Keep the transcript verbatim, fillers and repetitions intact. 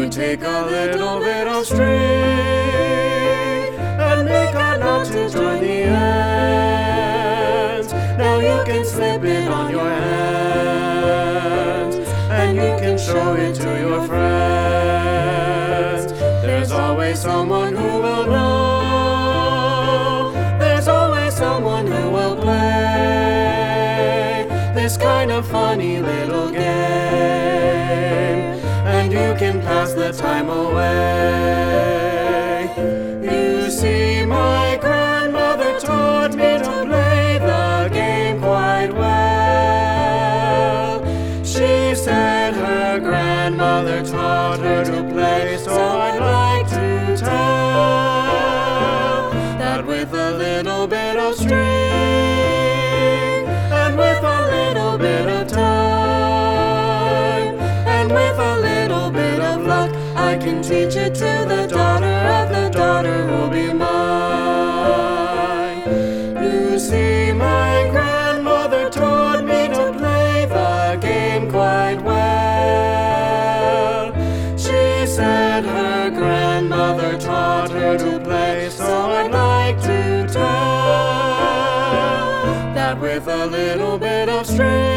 You take a little bit of string and make a knot to join the ends. Now you can slip it on your hands, and you can show it to your friends. There's always someone who will know. There's always someone who will play this kind of funny little game, and you can pass the time away. You see, my grandmother taught me to play the game quite well. She said her grandmother taught her to play, so I'd like to tell that with a little bit of string and with a little bit of time and with a little bit of luck, I can teach it to the daughter of the daughter who'll be mine. You see, my grandmother taught me to play the game quite well. She said her grandmother taught her to play, so I'd like to tell that with a little bit of string